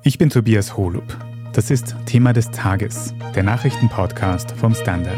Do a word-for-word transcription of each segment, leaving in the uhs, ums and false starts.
Ich bin Tobias Holub. Das ist Thema des Tages, der Nachrichtenpodcast vom Standard.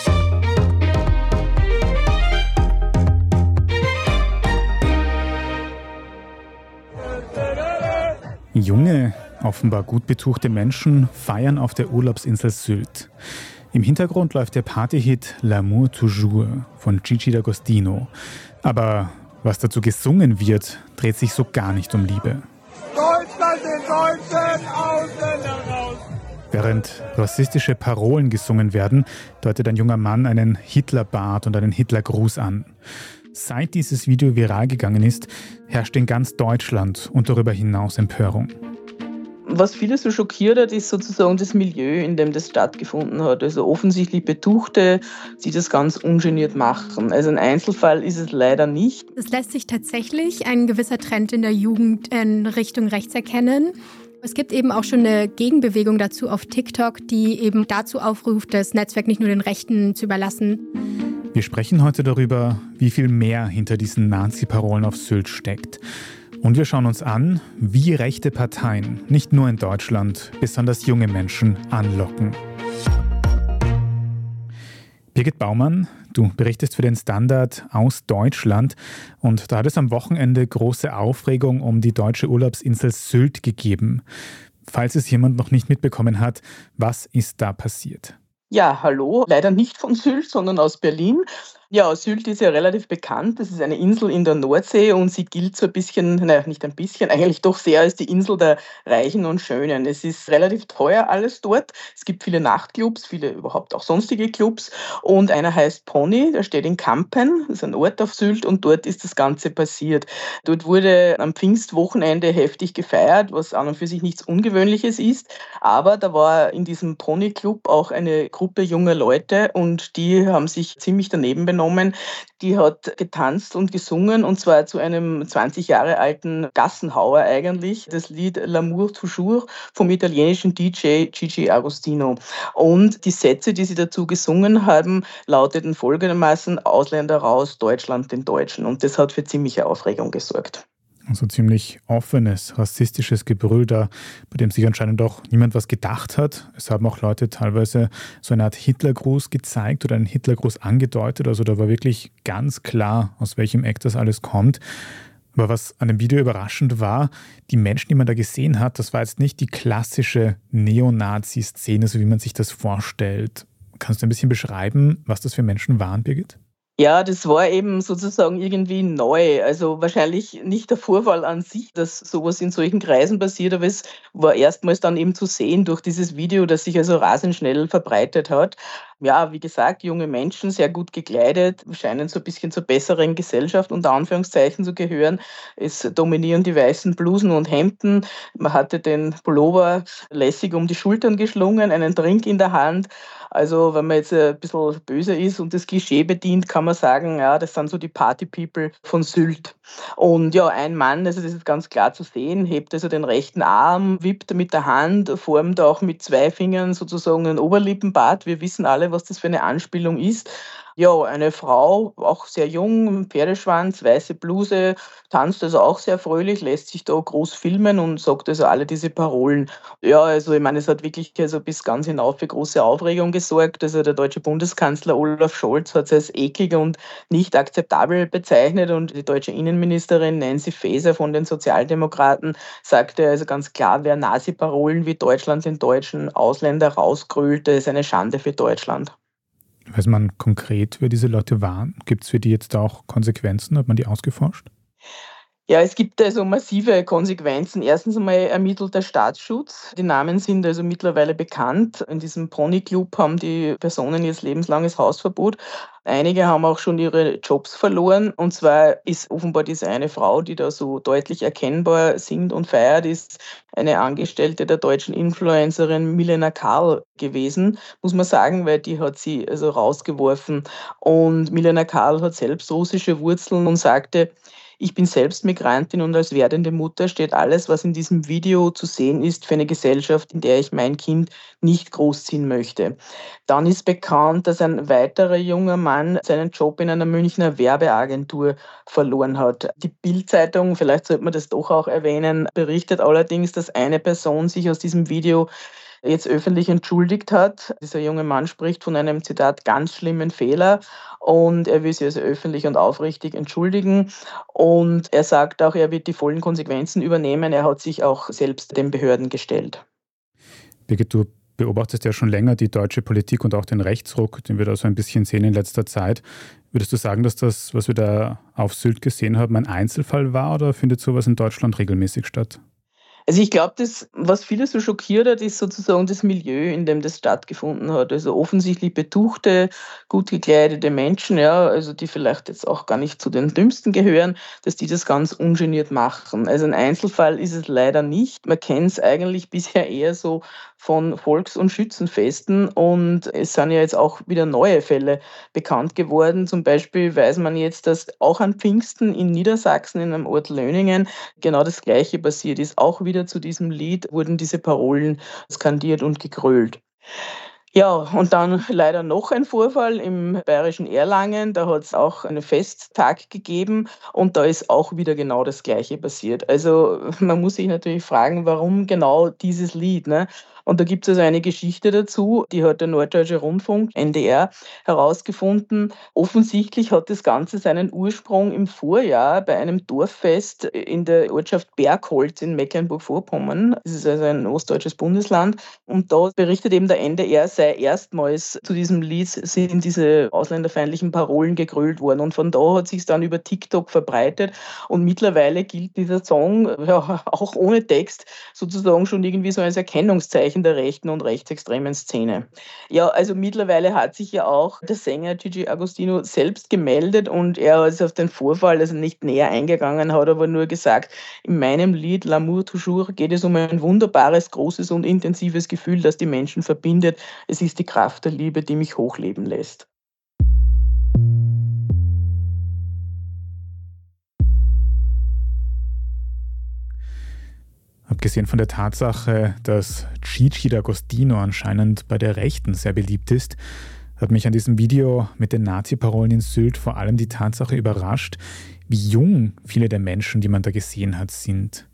Junge, offenbar gut betuchte Menschen feiern auf der Urlaubsinsel Sylt. Im Hintergrund läuft der Partyhit L'amour toujours von Gigi D'Agostino. Aber was dazu gesungen wird, dreht sich so gar nicht um Liebe. Deutschland den Deutschen, Ausländer raus! Während rassistische Parolen gesungen werden, deutet ein junger Mann einen Hitlerbart und einen Hitlergruß an. Seit dieses Video viral gegangen ist, herrscht in ganz Deutschland und darüber hinaus Empörung. Was viele so schockiert hat, ist sozusagen das Milieu, in dem das stattgefunden hat. Also offensichtlich Betuchte, die das ganz ungeniert machen. Also ein Einzelfall ist es leider nicht. Es lässt sich tatsächlich ein gewisser Trend in der Jugend in Richtung rechts erkennen. Es gibt eben auch schon eine Gegenbewegung dazu auf TikTok, die eben dazu aufruft, das Netzwerk nicht nur den Rechten zu überlassen. Wir sprechen heute darüber, wie viel mehr hinter diesen Nazi-Parolen auf Sylt steckt. Und wir schauen uns an, wie rechte Parteien, nicht nur in Deutschland, besonders junge Menschen anlocken. Birgit Baumann, du berichtest für den Standard aus Deutschland und da hat es am Wochenende große Aufregung um die deutsche Urlaubsinsel Sylt gegeben. Falls es jemand noch nicht mitbekommen hat, was ist da passiert? Ja, hallo, leider nicht von Sylt, sondern aus Berlin. Ja, Sylt ist ja relativ bekannt. Das ist eine Insel in der Nordsee und sie gilt so ein bisschen, naja, nicht ein bisschen, eigentlich doch sehr als die Insel der Reichen und Schönen. Es ist relativ teuer alles dort. Es gibt viele Nachtclubs, viele überhaupt auch sonstige Clubs und einer heißt Pony, der steht in Kampen, das ist ein Ort auf Sylt und dort ist das Ganze passiert. Dort wurde am Pfingstwochenende heftig gefeiert, was an und für sich nichts Ungewöhnliches ist, aber da war in diesem Pony-Club auch eine Gruppe junger Leute und die haben sich ziemlich daneben benommen. Die hat getanzt und gesungen und zwar zu einem zwanzig Jahre alten Gassenhauer eigentlich, das Lied L'amour toujours vom italienischen D J Gigi D'Agostino. Und die Sätze, die sie dazu gesungen haben, lauteten folgendermaßen: Ausländer raus, Deutschland den Deutschen. Und das hat für ziemliche Aufregung gesorgt. Also ziemlich offenes, rassistisches Gebrüll da, bei dem sich anscheinend auch niemand was gedacht hat. Es haben auch Leute teilweise so eine Art Hitlergruß gezeigt oder einen Hitlergruß angedeutet. Also da war wirklich ganz klar, aus welchem Eck das alles kommt. Aber was an dem Video überraschend war, die Menschen, die man da gesehen hat, das war jetzt nicht die klassische Neonazi-Szene, so wie man sich das vorstellt. Kannst du ein bisschen beschreiben, was das für Menschen waren, Birgit? Ja, das war eben sozusagen irgendwie neu. Also wahrscheinlich nicht der Vorfall an sich, dass sowas in solchen Kreisen passiert, aber es war erstmals dann eben zu sehen durch dieses Video, das sich also rasend schnell verbreitet hat. Ja, wie gesagt, junge Menschen, sehr gut gekleidet, scheinen so ein bisschen zur besseren Gesellschaft unter Anführungszeichen zu gehören. Es dominieren die weißen Blusen und Hemden. Man hatte den Pullover lässig um die Schultern geschlungen, einen Drink in der Hand. Also wenn man jetzt ein bisschen böse ist und das Klischee bedient, kann man sagen, ja, das sind so die Party-People von Sylt. Und ja, ein Mann, also das ist ganz klar zu sehen, hebt also den rechten Arm, wippt mit der Hand, formt auch mit zwei Fingern sozusagen einen Oberlippenbart. Wir wissen alle, was das für eine Anspielung ist. Ja, eine Frau, auch sehr jung, Pferdeschwanz, weiße Bluse, tanzt also auch sehr fröhlich, lässt sich da groß filmen und sagt also alle diese Parolen. Ja, also ich meine, es hat wirklich also bis ganz hinauf für große Aufregung gesorgt. Also der deutsche Bundeskanzler Olaf Scholz hat es als eklig und nicht akzeptabel bezeichnet und die deutsche Innenministerin Nancy Faeser von den Sozialdemokraten sagte also ganz klar, wer Nazi-Parolen wie Deutschland den Deutschen Ausländer rausgrölt, das ist eine Schande für Deutschland. Weiß man konkret, wer diese Leute waren? Gibt es für die jetzt auch Konsequenzen? Hat man die ausgeforscht? Ja, es gibt also massive Konsequenzen. Erstens einmal ermittelt der Staatsschutz. Die Namen sind also mittlerweile bekannt. In diesem Pony-Club haben die Personen jetzt lebenslanges Hausverbot. Einige haben auch schon ihre Jobs verloren. Und zwar ist offenbar diese eine Frau, die da so deutlich erkennbar singt und feiert, ist eine Angestellte der deutschen Influencerin Milena Karl gewesen, muss man sagen, weil die hat sie also rausgeworfen. Und Milena Karl hat selbst russische Wurzeln und sagte: Ich bin selbst Migrantin und als werdende Mutter steht alles, was in diesem Video zu sehen ist, für eine Gesellschaft, in der ich mein Kind nicht großziehen möchte. Dann ist bekannt, dass ein weiterer junger Mann seinen Job in einer Münchner Werbeagentur verloren hat. Die Bild-Zeitung, vielleicht sollte man das doch auch erwähnen, berichtet allerdings, dass eine Person sich aus diesem Video jetzt öffentlich entschuldigt hat. Dieser junge Mann spricht von einem, Zitat, ganz schlimmen Fehler und er will sich also öffentlich und aufrichtig entschuldigen und er sagt auch, er wird die vollen Konsequenzen übernehmen. Er hat sich auch selbst den Behörden gestellt. Birgit, du beobachtest ja schon länger die deutsche Politik und auch den Rechtsruck, den wir da so ein bisschen sehen in letzter Zeit. Würdest du sagen, dass das, was wir da auf Sylt gesehen haben, ein Einzelfall war oder findet sowas in Deutschland regelmäßig statt? Also ich glaube, das, was viele so schockiert hat, ist sozusagen das Milieu, in dem das stattgefunden hat. Also offensichtlich betuchte, gut gekleidete Menschen, ja, also die vielleicht jetzt auch gar nicht zu den Dümmsten gehören, dass die das ganz ungeniert machen. Also ein Einzelfall ist es leider nicht. Man kennt es eigentlich bisher eher so von Volks- und Schützenfesten und es sind ja jetzt auch wieder neue Fälle bekannt geworden. Zum Beispiel weiß man jetzt, dass auch an Pfingsten in Niedersachsen in einem Ort Löningen genau das Gleiche passiert ist. Auch wieder zu diesem Lied wurden diese Parolen skandiert und gegrölt. Ja, und dann leider noch ein Vorfall im bayerischen Erlangen. Da hat es auch einen Festtag gegeben und da ist auch wieder genau das Gleiche passiert. Also man muss sich natürlich fragen, warum genau dieses Lied, ne? Und da gibt es also eine Geschichte dazu, die hat der Norddeutsche Rundfunk, N D R, herausgefunden. Offensichtlich hat das Ganze seinen Ursprung im Vorjahr bei einem Dorffest in der Ortschaft Bergholz in Mecklenburg-Vorpommern. Das ist also ein ostdeutsches Bundesland. Und da berichtet eben der N D R, sei erstmals zu diesem Lied sind diese ausländerfeindlichen Parolen gegrölt worden. Und von da hat sich es dann über TikTok verbreitet. Und mittlerweile gilt dieser Song, ja, auch ohne Text, sozusagen schon irgendwie so als Erkennungszeichen der rechten und rechtsextremen Szene. Ja, also mittlerweile hat sich ja auch der Sänger Gigi Agostino selbst gemeldet und er ist auf den Vorfall also nicht näher eingegangen, hat aber nur gesagt, in meinem Lied L'amour toujours geht es um ein wunderbares, großes und intensives Gefühl, das die Menschen verbindet. Es ist die Kraft der Liebe, die mich hochleben lässt. Abgesehen von der Tatsache, dass Gigi D'Agostino anscheinend bei der Rechten sehr beliebt ist, hat mich an diesem Video mit den Nazi-Parolen in Sylt vor allem die Tatsache überrascht, wie jung viele der Menschen, die man da gesehen hat, sind.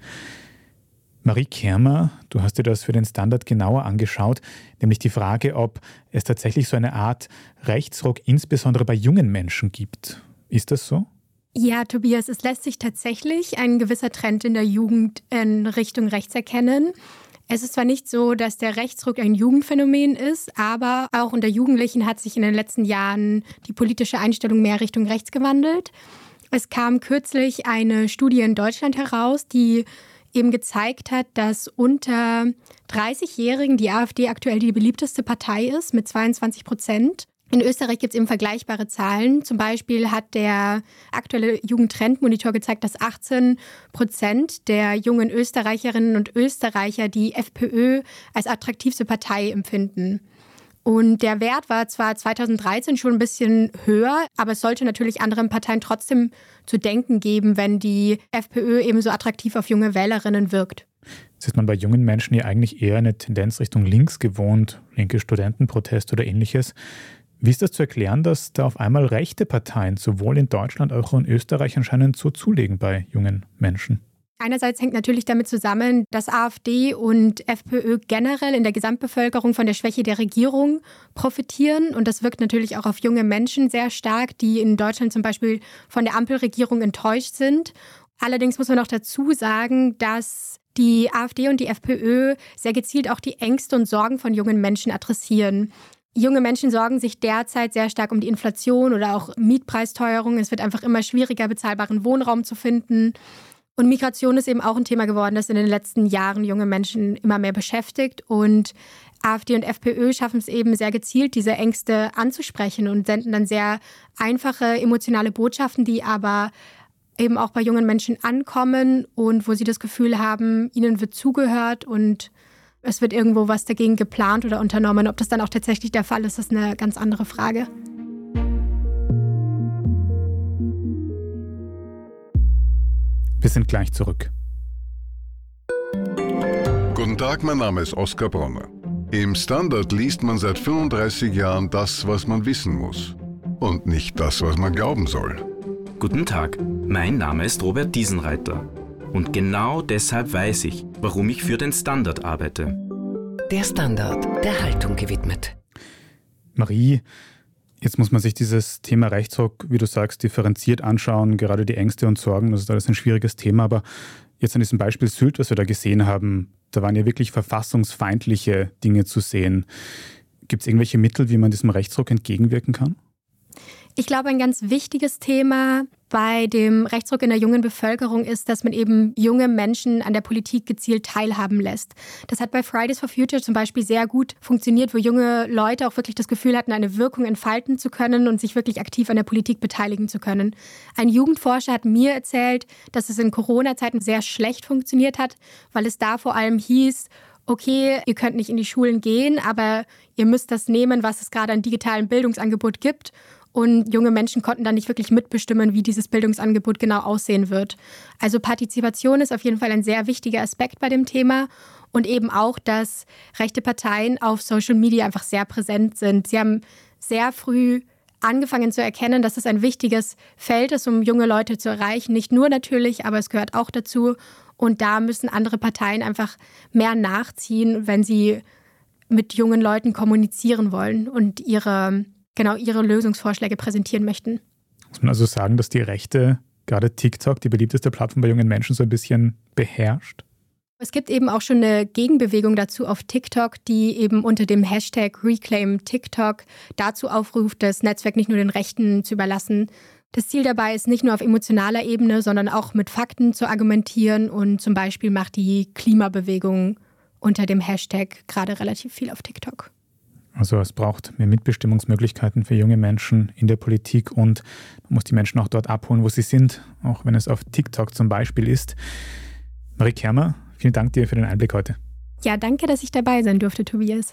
Marie Kermer, du hast dir das für den Standard genauer angeschaut, nämlich die Frage, ob es tatsächlich so eine Art Rechtsruck insbesondere bei jungen Menschen gibt. Ist das so? Ja, Tobias, es lässt sich tatsächlich ein gewisser Trend in der Jugend in Richtung rechts erkennen. Es ist zwar nicht so, dass der Rechtsruck ein Jugendphänomen ist, aber auch unter Jugendlichen hat sich in den letzten Jahren die politische Einstellung mehr Richtung rechts gewandelt. Es kam kürzlich eine Studie in Deutschland heraus, die eben gezeigt hat, dass unter dreißigjährigen die AfD aktuell die beliebteste Partei ist mit zweiundzwanzig Prozent. In Österreich gibt es eben vergleichbare Zahlen. Zum Beispiel hat der aktuelle Jugendtrendmonitor gezeigt, dass achtzehn Prozent der jungen Österreicherinnen und Österreicher die FPÖ als attraktivste Partei empfinden. Und der Wert war zwar zweitausenddreizehn schon ein bisschen höher, aber es sollte natürlich anderen Parteien trotzdem zu denken geben, wenn die FPÖ eben so attraktiv auf junge Wählerinnen wirkt. Jetzt ist man bei jungen Menschen ja eigentlich eher eine Tendenz Richtung links gewohnt, linke Studentenproteste oder ähnliches. Wie ist das zu erklären, dass da auf einmal rechte Parteien sowohl in Deutschland als auch in Österreich anscheinend so zulegen bei jungen Menschen? Einerseits hängt natürlich damit zusammen, dass AfD und FPÖ generell in der Gesamtbevölkerung von der Schwäche der Regierung profitieren. Und das wirkt natürlich auch auf junge Menschen sehr stark, die in Deutschland zum Beispiel von der Ampelregierung enttäuscht sind. Allerdings muss man noch dazu sagen, dass die AfD und die FPÖ sehr gezielt auch die Ängste und Sorgen von jungen Menschen adressieren. Junge Menschen sorgen sich derzeit sehr stark um die Inflation oder auch Mietpreisteuerung. Es wird einfach immer schwieriger, bezahlbaren Wohnraum zu finden. Und Migration ist eben auch ein Thema geworden, das in den letzten Jahren junge Menschen immer mehr beschäftigt. Und AfD und FPÖ schaffen es eben sehr gezielt, diese Ängste anzusprechen und senden dann sehr einfache, emotionale Botschaften, die aber eben auch bei jungen Menschen ankommen und wo sie das Gefühl haben, ihnen wird zugehört und es wird irgendwo was dagegen geplant oder unternommen. Ob das dann auch tatsächlich der Fall ist, ist eine ganz andere Frage. Wir sind gleich zurück. Guten Tag, mein Name ist Oskar Bronner. Im Standard liest man seit fünfunddreißig Jahren das, was man wissen muss. Und nicht das, was man glauben soll. Guten Tag, mein Name ist Robert Diesenreiter. Und genau deshalb weiß ich, warum ich für den Standard arbeite. Der Standard, der Haltung gewidmet. Marie, jetzt muss man sich dieses Thema Rechtsruck, wie du sagst, differenziert anschauen, gerade die Ängste und Sorgen, das ist alles ein schwieriges Thema, aber jetzt an diesem Beispiel Sylt, was wir da gesehen haben, da waren ja wirklich verfassungsfeindliche Dinge zu sehen. Gibt es irgendwelche Mittel, wie man diesem Rechtsruck entgegenwirken kann? Ich glaube, ein ganz wichtiges Thema bei dem Rechtsruck in der jungen Bevölkerung ist, dass man eben junge Menschen an der Politik gezielt teilhaben lässt. Das hat bei Fridays for Future zum Beispiel sehr gut funktioniert, wo junge Leute auch wirklich das Gefühl hatten, eine Wirkung entfalten zu können und sich wirklich aktiv an der Politik beteiligen zu können. Ein Jugendforscher hat mir erzählt, dass es in Corona-Zeiten sehr schlecht funktioniert hat, weil es da vor allem hieß, okay, ihr könnt nicht in die Schulen gehen, aber ihr müsst das nehmen, was es gerade an digitalem Bildungsangebot gibt. Und junge Menschen konnten dann nicht wirklich mitbestimmen, wie dieses Bildungsangebot genau aussehen wird. Also Partizipation ist auf jeden Fall ein sehr wichtiger Aspekt bei dem Thema. Und eben auch, dass rechte Parteien auf Social Media einfach sehr präsent sind. Sie haben sehr früh angefangen zu erkennen, dass es ein wichtiges Feld ist, um junge Leute zu erreichen. Nicht nur natürlich, aber es gehört auch dazu. Und da müssen andere Parteien einfach mehr nachziehen, wenn sie mit jungen Leuten kommunizieren wollen und ihre genau ihre Lösungsvorschläge präsentieren möchten. Muss man also sagen, dass die Rechte, gerade TikTok, die beliebteste Plattform bei jungen Menschen, so ein bisschen beherrscht? Es gibt eben auch schon eine Gegenbewegung dazu auf TikTok, die eben unter dem Hashtag Reclaim TikTok dazu aufruft, das Netzwerk nicht nur den Rechten zu überlassen. Das Ziel dabei ist nicht nur auf emotionaler Ebene, sondern auch mit Fakten zu argumentieren, und zum Beispiel macht die Klimabewegung unter dem Hashtag gerade relativ viel auf TikTok. Also es braucht mehr Mitbestimmungsmöglichkeiten für junge Menschen in der Politik, und man muss die Menschen auch dort abholen, wo sie sind, auch wenn es auf TikTok zum Beispiel ist. Marie Kermer, vielen Dank dir für den Einblick heute. Ja, danke, dass ich dabei sein durfte, Tobias.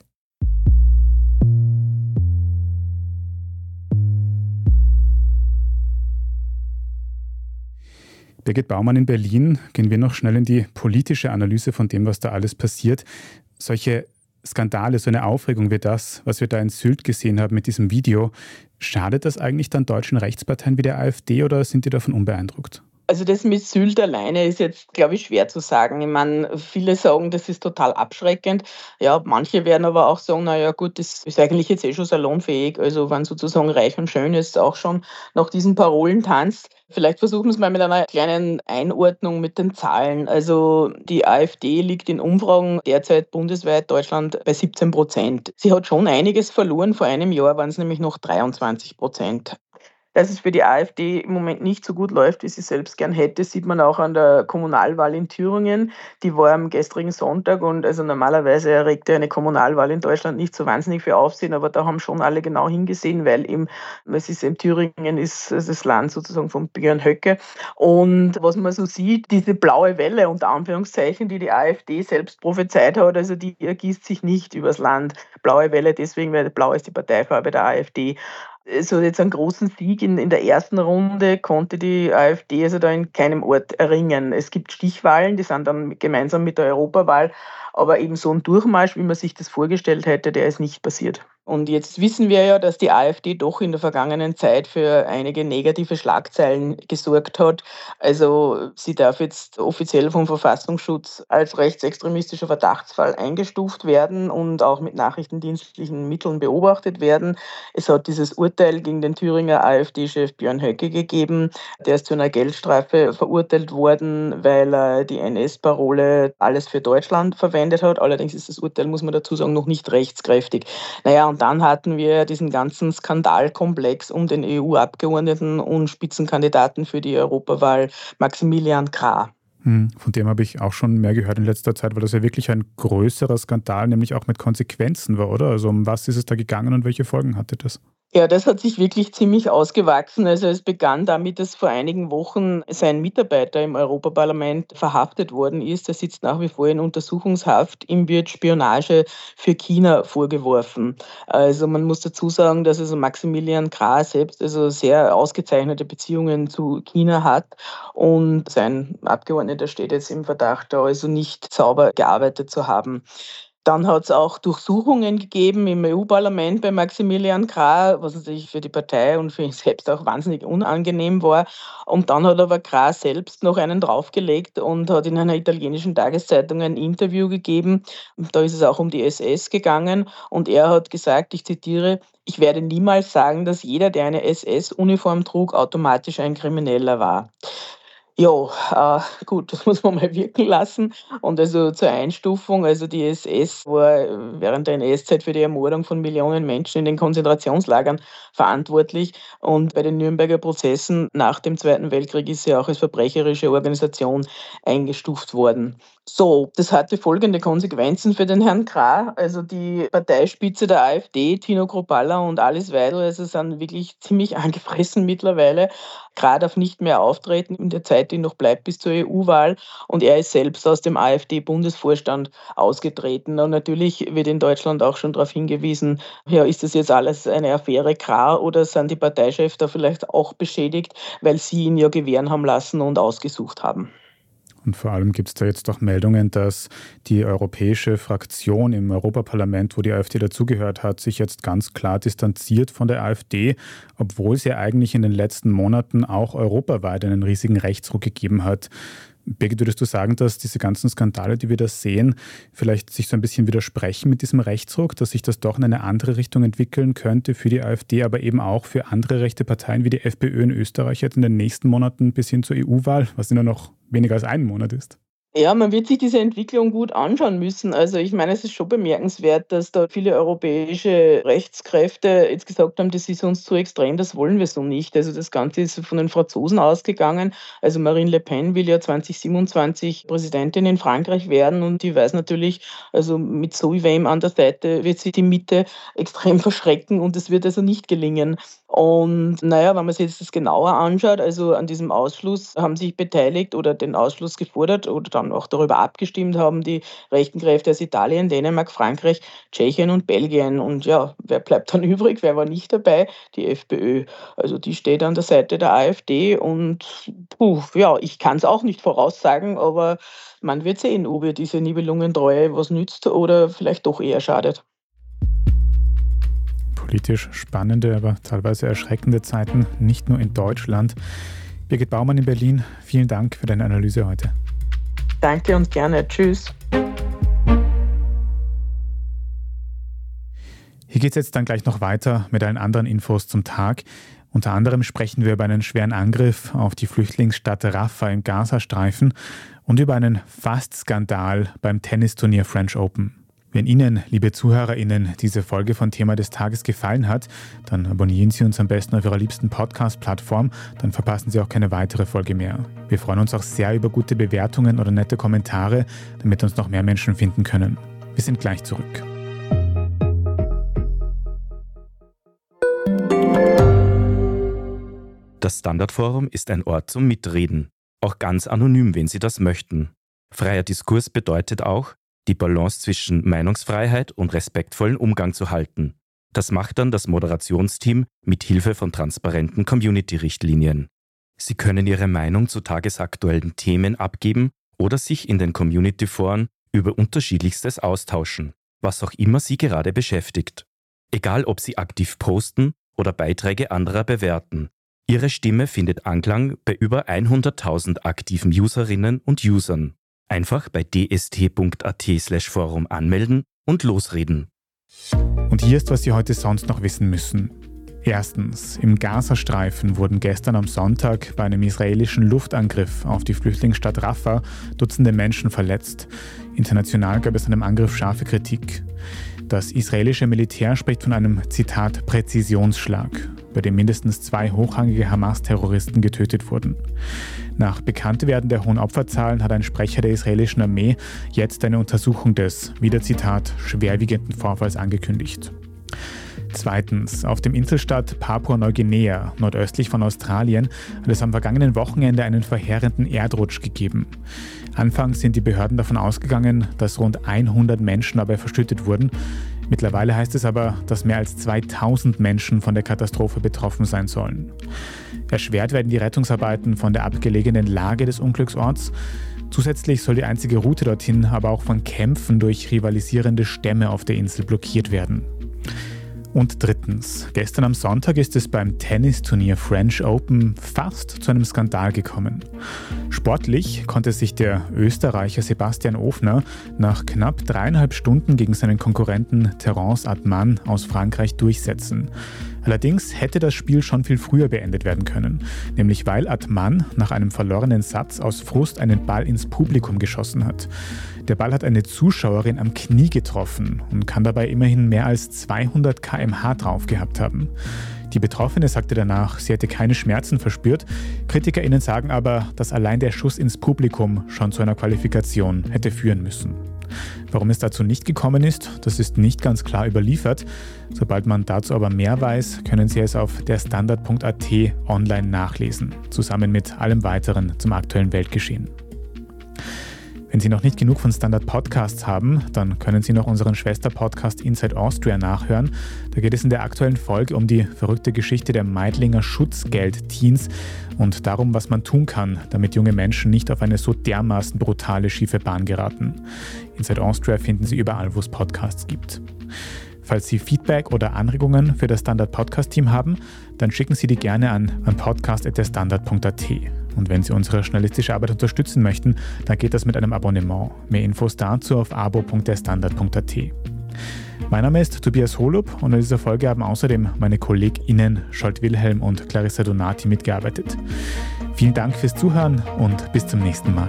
Birgit Baumann in Berlin. Gehen wir noch schnell in die politische Analyse von dem, was da alles passiert. Solche Skandale, so eine Aufregung wie das, was wir da in Sylt gesehen haben mit diesem Video, schadet das eigentlich dann deutschen Rechtsparteien wie der AfD, oder sind die davon unbeeindruckt? Also das mit Sylt alleine ist jetzt, glaube ich, schwer zu sagen. Ich meine, viele sagen, das ist total abschreckend. Ja, manche werden aber auch sagen, naja gut, das ist eigentlich jetzt eh schon salonfähig. Also wenn sozusagen reich und schön ist, auch schon nach diesen Parolen tanzt. Vielleicht versuchen wir es mal mit einer kleinen Einordnung mit den Zahlen. Also die AfD liegt in Umfragen derzeit bundesweit Deutschland bei siebzehn Prozent. Sie hat schon einiges verloren. Vor einem Jahr waren es nämlich noch dreiundzwanzig Prozent. Dass es für die AfD im Moment nicht so gut läuft, wie sie selbst gern hätte, sieht man auch an der Kommunalwahl in Thüringen. Die war am gestrigen Sonntag, und also normalerweise erregte eine Kommunalwahl in Deutschland nicht so wahnsinnig viel Aufsehen, aber da haben schon alle genau hingesehen, weil eben, es ist in Thüringen ist das Land sozusagen von Björn Höcke. Und was man so sieht, diese blaue Welle unter Anführungszeichen, die die AfD selbst prophezeit hat, also die ergießt sich nicht übers Land. Blaue Welle deswegen, weil blau ist die Parteifarbe der AfD. So jetzt einen großen Sieg in, in der ersten Runde konnte die AfD also da in keinem Ort erringen. Es gibt Stichwahlen, die sind dann gemeinsam mit der Europawahl, aber eben so ein Durchmarsch, wie man sich das vorgestellt hätte, der ist nicht passiert. Und jetzt wissen wir ja, dass die AfD doch in der vergangenen Zeit für einige negative Schlagzeilen gesorgt hat. Also sie darf jetzt offiziell vom Verfassungsschutz als rechtsextremistischer Verdachtsfall eingestuft werden und auch mit nachrichtendienstlichen Mitteln beobachtet werden. Es hat dieses Urteil gegen den Thüringer AfD-Chef Björn Höcke gegeben. Der ist zu einer Geldstrafe verurteilt worden, weil er die N S-Parole "Alles für Deutschland" verwendet hat. Allerdings ist das Urteil, muss man dazu sagen, noch nicht rechtskräftig. Naja, und dann hatten wir diesen ganzen Skandalkomplex um den E U-Abgeordneten und Spitzenkandidaten für die Europawahl, Maximilian Krah. Hm, von dem habe ich auch schon mehr gehört in letzter Zeit, weil das ja wirklich ein größerer Skandal, nämlich auch mit Konsequenzen war, oder? Also um was ist es da gegangen und welche Folgen hatte das? Ja, das hat sich wirklich ziemlich ausgewachsen. Also es begann damit, dass vor einigen Wochen sein Mitarbeiter im Europaparlament verhaftet worden ist. Er sitzt nach wie vor in Untersuchungshaft. Ihm wird Spionage für China vorgeworfen. Also man muss dazu sagen, dass also Maximilian Krah selbst also sehr ausgezeichnete Beziehungen zu China hat und sein Abgeordneter steht jetzt im Verdacht, da also nicht sauber gearbeitet zu haben. Dann hat es auch Durchsuchungen gegeben im E U-Parlament bei Maximilian Krah, was natürlich für die Partei und für ihn selbst auch wahnsinnig unangenehm war. Und dann hat aber Krah selbst noch einen draufgelegt und hat in einer italienischen Tageszeitung ein Interview gegeben. Da ist es auch um die S S gegangen und er hat gesagt, ich zitiere, ich werde niemals sagen, dass jeder, der eine S S-Uniform trug, automatisch ein Krimineller war. Ja, äh, gut, das muss man mal wirken lassen. Und also zur Einstufung, also die S S war während der N S-Zeit für die Ermordung von Millionen Menschen in den Konzentrationslagern verantwortlich. Und bei den Nürnberger Prozessen nach dem Zweiten Weltkrieg ist sie auch als verbrecherische Organisation eingestuft worden. So, das hatte folgende Konsequenzen für den Herrn Krah. Also die Parteispitze der AfD, Tino Kruppalla und Alice Weidel, also sind wirklich ziemlich angefressen mittlerweile. Krah darf nicht mehr auftreten in der Zeit, die noch bleibt bis zur E U-Wahl. Und er ist selbst aus dem AfD-Bundesvorstand ausgetreten. Und natürlich wird in Deutschland auch schon darauf hingewiesen, ja, ist das jetzt alles eine Affäre Krah oder sind die Parteichefs da vielleicht auch beschädigt, weil sie ihn ja gewähren haben lassen und ausgesucht haben. Und vor allem gibt es da jetzt auch Meldungen, dass die europäische Fraktion im Europaparlament, wo die AfD dazugehört hat, sich jetzt ganz klar distanziert von der AfD, obwohl sie eigentlich in den letzten Monaten auch europaweit einen riesigen Rechtsruck gegeben hat. Birgit, würdest du sagen, dass diese ganzen Skandale, die wir da sehen, vielleicht sich so ein bisschen widersprechen mit diesem Rechtsruck, dass sich das doch in eine andere Richtung entwickeln könnte für die AfD, aber eben auch für andere rechte Parteien wie die FPÖ in Österreich jetzt in den nächsten Monaten bis hin zur E U-Wahl, was nur noch weniger als einen Monat ist? Ja, man wird sich diese Entwicklung gut anschauen müssen. Also ich meine, es ist schon bemerkenswert, dass da viele europäische Rechtskräfte jetzt gesagt haben, das ist uns zu extrem, das wollen wir so nicht. Also das Ganze ist von den Franzosen ausgegangen. Also Marine Le Pen will ja zwanzig siebenundzwanzig Präsidentin in Frankreich werden und die weiß natürlich, also mit so wem an der Seite wird sie die Mitte extrem verschrecken und es wird also nicht gelingen. Und naja, wenn man sich jetzt das genauer anschaut, also an diesem Ausschluss haben sich beteiligt oder den Ausschluss gefordert oder dann auch darüber abgestimmt haben die rechten Kräfte aus Italien, Dänemark, Frankreich, Tschechien und Belgien. Und ja, wer bleibt dann übrig? Wer war nicht dabei? Die FPÖ. Also die steht an der Seite der AfD und puh, ja, ich kann es auch nicht voraussagen, aber man wird sehen, ob ihr diese Nibelungentreue was nützt oder vielleicht doch eher schadet. Politisch spannende, aber teilweise erschreckende Zeiten, nicht nur in Deutschland. Birgit Baumann in Berlin, vielen Dank für deine Analyse heute. Danke und gerne. Tschüss. Hier geht es jetzt dann gleich noch weiter mit allen anderen Infos zum Tag. Unter anderem sprechen wir über einen schweren Angriff auf die Flüchtlingsstadt Rafah im Gazastreifen und über einen Fast-Skandal beim Tennisturnier French Open. Wenn Ihnen, liebe ZuhörerInnen, diese Folge von Thema des Tages gefallen hat, dann abonnieren Sie uns am besten auf Ihrer liebsten Podcast-Plattform, dann verpassen Sie auch keine weitere Folge mehr. Wir freuen uns auch sehr über gute Bewertungen oder nette Kommentare, damit uns noch mehr Menschen finden können. Wir sind gleich zurück. Das Standardforum ist ein Ort zum Mitreden, auch ganz anonym, wenn Sie das möchten. Freier Diskurs bedeutet auch, die Balance zwischen Meinungsfreiheit und respektvollen Umgang zu halten. Das macht dann das Moderationsteam mit Hilfe von transparenten Community-Richtlinien. Sie können Ihre Meinung zu tagesaktuellen Themen abgeben oder sich in den Community-Foren über Unterschiedlichstes austauschen, was auch immer Sie gerade beschäftigt. Egal, ob Sie aktiv posten oder Beiträge anderer bewerten. Ihre Stimme findet Anklang bei über hunderttausend aktiven Userinnen und Usern. Einfach bei dst.at slash forum anmelden und losreden. Und hier ist, was Sie heute sonst noch wissen müssen. Erstens, im Gazastreifen wurden gestern am Sonntag bei einem israelischen Luftangriff auf die Flüchtlingsstadt Rafah Dutzende Menschen verletzt. International gab es an dem Angriff scharfe Kritik. Das israelische Militär spricht von einem, Zitat, Präzisionsschlag, bei dem mindestens zwei hochrangige Hamas-Terroristen getötet wurden. Nach Bekanntwerden der hohen Opferzahlen hat ein Sprecher der israelischen Armee jetzt eine Untersuchung des, wieder Zitat, schwerwiegenden Vorfalls angekündigt. Zweitens, auf dem Inselstaat Papua-Neuguinea, nordöstlich von Australien, hat es am vergangenen Wochenende einen verheerenden Erdrutsch gegeben. Anfangs sind die Behörden davon ausgegangen, dass rund hundert Menschen dabei verschüttet wurden. Mittlerweile heißt es aber, dass mehr als zweitausend Menschen von der Katastrophe betroffen sein sollen. Erschwert werden die Rettungsarbeiten von der abgelegenen Lage des Unglücksorts. Zusätzlich soll die einzige Route dorthin aber auch von Kämpfen durch rivalisierende Stämme auf der Insel blockiert werden. Und drittens, gestern am Sonntag ist es beim Tennisturnier French Open fast zu einem Skandal gekommen. Sportlich konnte sich der Österreicher Sebastian Ofner nach knapp dreieinhalb Stunden gegen seinen Konkurrenten Terence Atman aus Frankreich durchsetzen. Allerdings hätte das Spiel schon viel früher beendet werden können, nämlich weil Atman nach einem verlorenen Satz aus Frust einen Ball ins Publikum geschossen hat. Der Ball hat eine Zuschauerin am Knie getroffen und kann dabei immerhin mehr als zweihundert Kilometer pro Stunde drauf gehabt haben. Die Betroffene sagte danach, sie hätte keine Schmerzen verspürt. KritikerInnen sagen aber, dass allein der Schuss ins Publikum schon zu einer Qualifikation hätte führen müssen. Warum es dazu nicht gekommen ist, das ist nicht ganz klar überliefert. Sobald man dazu aber mehr weiß, können Sie es auf derstandard punkt a t online nachlesen, zusammen mit allem Weiteren zum aktuellen Weltgeschehen. Wenn Sie noch nicht genug von Standard Podcasts haben, dann können Sie noch unseren Schwester-Podcast Inside Austria nachhören. Da geht es in der aktuellen Folge um die verrückte Geschichte der Meidlinger Schutzgeld-Teens und darum, was man tun kann, damit junge Menschen nicht auf eine so dermaßen brutale, schiefe Bahn geraten. Inside Austria finden Sie überall, wo es Podcasts gibt. Falls Sie Feedback oder Anregungen für das Standard-Podcast-Team haben, dann schicken Sie die gerne an, an podcast at derstandard punkt a t. Und wenn Sie unsere journalistische Arbeit unterstützen möchten, dann geht das mit einem Abonnement. Mehr Infos dazu auf abo punkt derstandard punkt a t. Mein Name ist Tobias Holub und in dieser Folge haben außerdem meine KollegInnen Scholt Wilhelm und Clarissa Donati mitgearbeitet. Vielen Dank fürs Zuhören und bis zum nächsten Mal.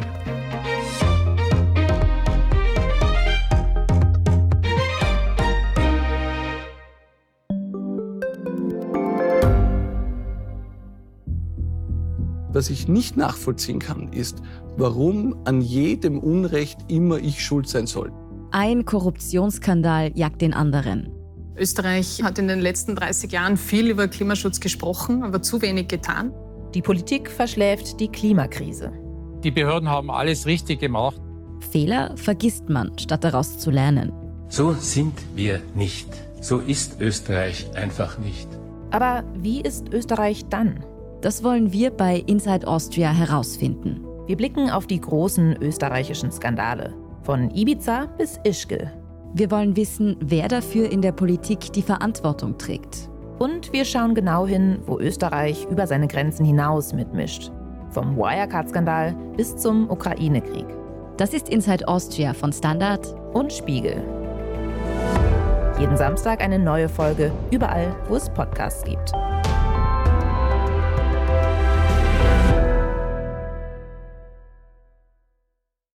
Was ich nicht nachvollziehen kann, ist, warum an jedem Unrecht immer ich schuld sein soll. Ein Korruptionsskandal jagt den anderen. Österreich hat in den letzten dreißig Jahren viel über Klimaschutz gesprochen, aber zu wenig getan. Die Politik verschläft die Klimakrise. Die Behörden haben alles richtig gemacht. Fehler vergisst man, statt daraus zu lernen. So sind wir nicht. So ist Österreich einfach nicht. Aber wie ist Österreich dann? Das wollen wir bei Inside Austria herausfinden. Wir blicken auf die großen österreichischen Skandale. Von Ibiza bis Ischgl. Wir wollen wissen, wer dafür in der Politik die Verantwortung trägt. Und wir schauen genau hin, wo Österreich über seine Grenzen hinaus mitmischt. Vom Wirecard-Skandal bis zum Ukraine-Krieg. Das ist Inside Austria von Standard und Spiegel. Jeden Samstag eine neue Folge, überall, wo es Podcasts gibt.